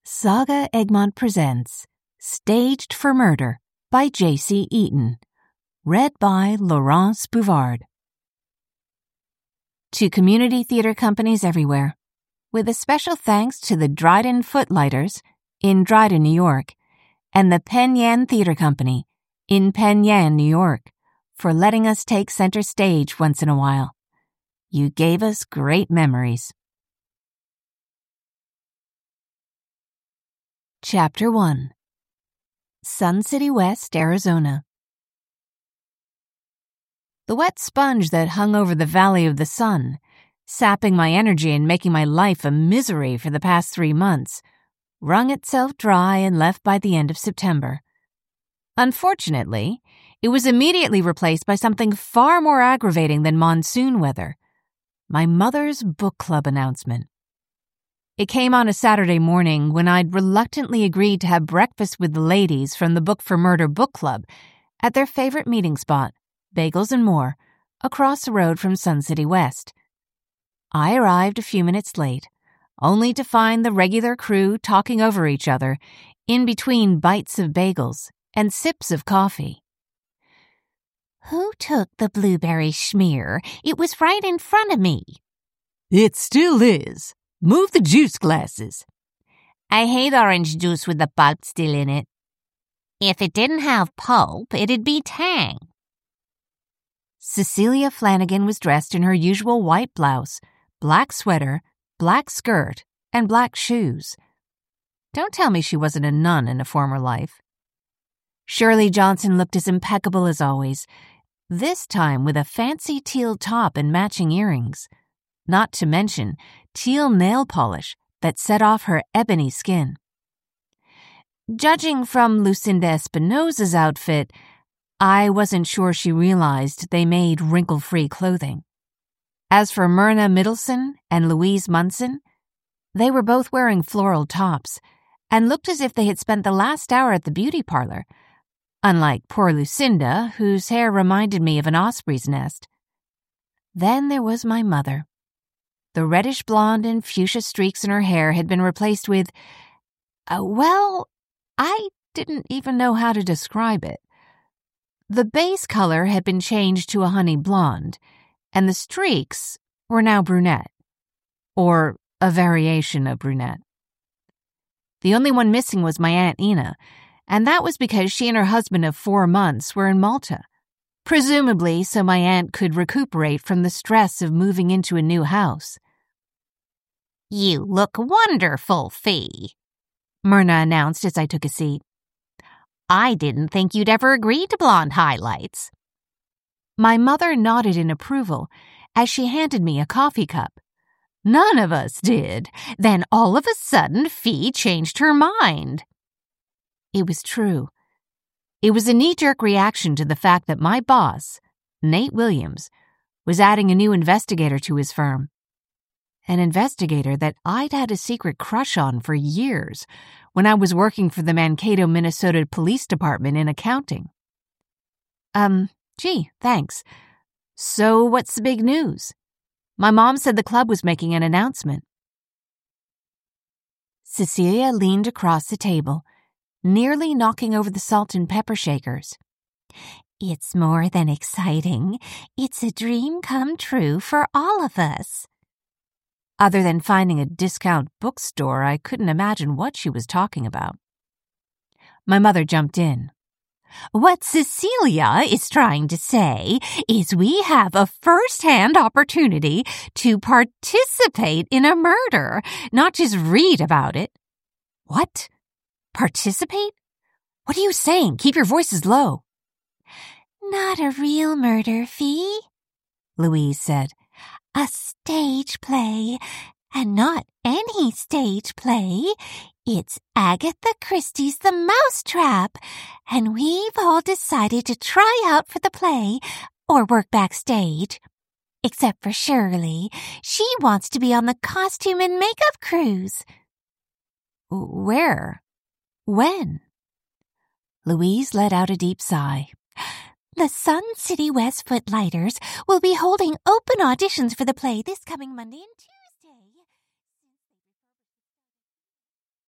Saga Egmont presents Staged for Murder by J.C. Eaton. Read by Laurence Bouvard. To community theater companies everywhere, with a special thanks to the Dryden Footlighters in Dryden, New York, and the Penn Yan Theater Company in Penn Yan, New York, for letting us take center stage once in a while. You gave us great memories. Chapter 1. Sun City West, Arizona. The wet sponge that hung over the Valley of the Sun, sapping my energy and making my life a misery for the past 3 months, wrung itself dry and left by the end of September. Unfortunately, it was immediately replaced by something far more aggravating than monsoon weather: my mother's book club announcement. It came on a Saturday morning when I'd reluctantly agreed to have breakfast with the ladies from the Book for Murder book club at their favorite meeting spot, Bagels and More, across the road from Sun City West. I arrived a few minutes late, only to find the regular crew talking over each other in between bites of bagels and sips of coffee. "Who took the blueberry schmear? It was right in front of me." "It still is. Move the juice glasses." "I hate orange juice with the pulp still in it. If it didn't have pulp, it'd be tang." Cecilia Flanagan was dressed in her usual white blouse, black sweater, black skirt, and black shoes. Don't tell me she wasn't a nun in a former life. Shirley Johnson looked as impeccable as always, this time with a fancy teal top and matching earrings, not to mention teal nail polish that set off her ebony skin. Judging from Lucinda Espinosa's outfit, I wasn't sure she realized they made wrinkle-free clothing. As for Myrna Middleson and Louise Munson, they were both wearing floral tops and looked as if they had spent the last hour at the beauty parlor, unlike poor Lucinda, whose hair reminded me of an osprey's nest. Then there was my mother. The reddish blonde and fuchsia streaks in her hair had been replaced with, I didn't even know how to describe it. The base color had been changed to a honey blonde, and the streaks were now brunette, or a variation of brunette. The only one missing was my Aunt Ina, and that was because she and her husband of 4 months were in Malta, presumably so my aunt could recuperate from the stress of moving into a new house. "You look wonderful, Fee," Myrna announced as I took a seat. "I didn't think you'd ever agree to blonde highlights." My mother nodded in approval as she handed me a coffee cup. "None of us did. Then all of a sudden, Fee changed her mind." It was true. It was a knee-jerk reaction to the fact that my boss, Nate Williams, was adding a new investigator to his firm. An investigator that I'd had a secret crush on for years when I was working for the Mankato, Minnesota Police Department in accounting. Gee, thanks. So what's the big news? My mom said the club was making an announcement. Cecilia leaned across the table, nearly knocking over the salt and pepper shakers. "It's more than exciting. It's a dream come true for all of us." Other than finding a discount bookstore, I couldn't imagine what she was talking about. My mother jumped in. "What Cecilia is trying to say is we have a first-hand opportunity to participate in a murder, not just read about it." "What? Participate? What are you saying? Keep your voices low." "Not a real murder, Fee," Louise said. "A stage play, and not any stage play. It's Agatha Christie's The Mousetrap, and we've all decided to try out for the play or work backstage. Except for Shirley. She wants to be on the costume and makeup cruise." "Where? When?" Louise let out a deep sigh. "The Sun City West Footlighters will be holding open auditions for the play this coming Monday and Tuesday."